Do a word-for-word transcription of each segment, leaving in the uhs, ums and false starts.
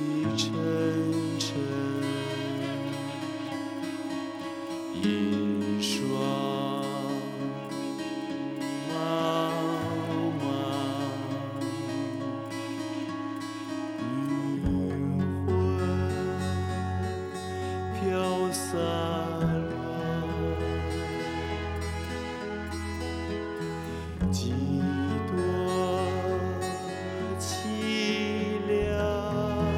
沉沉银霜茫茫，余魂飘散了，几多凄凉，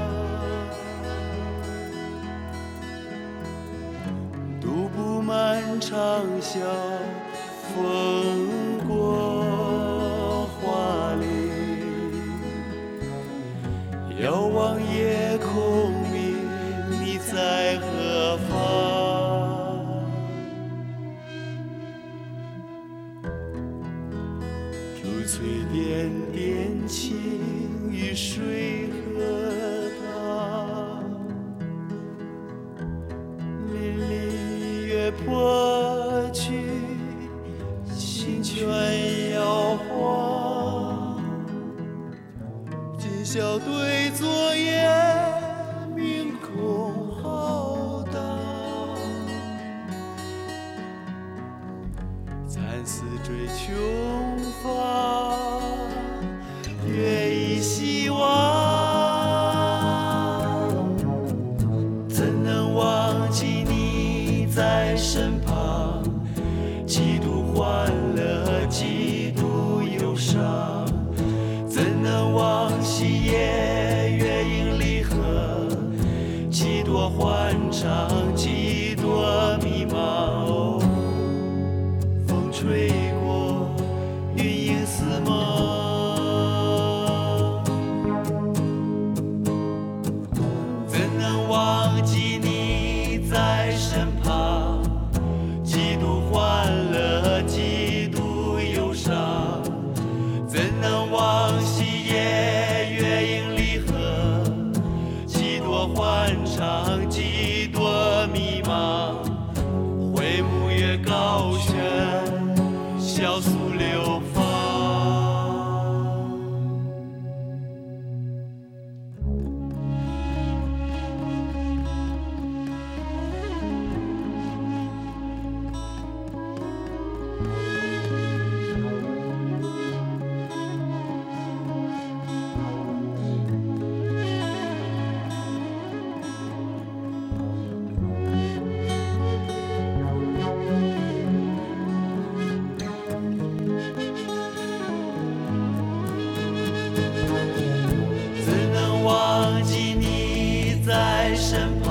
独步漫长宵，风过花林，遥望夜空明，你在何方？如翠点点情与水荷塘，粼粼月破去，清泉摇晃。今宵对昨夜，明空浩荡。暂似追琼芳，月已西望。怎能忘记你在身旁？几度欢乐，几度忧伤。怎能忘昔夜月影离合？几多欢畅，几多迷茫。哦，风吹过，云影似梦。怎能忘记你在身旁？几度欢乐，几度忧伤。怎能忘昔夜月影离合？几多欢畅，几多迷茫。回眸月高悬，笑诉流芳。怎能忘记你在身旁？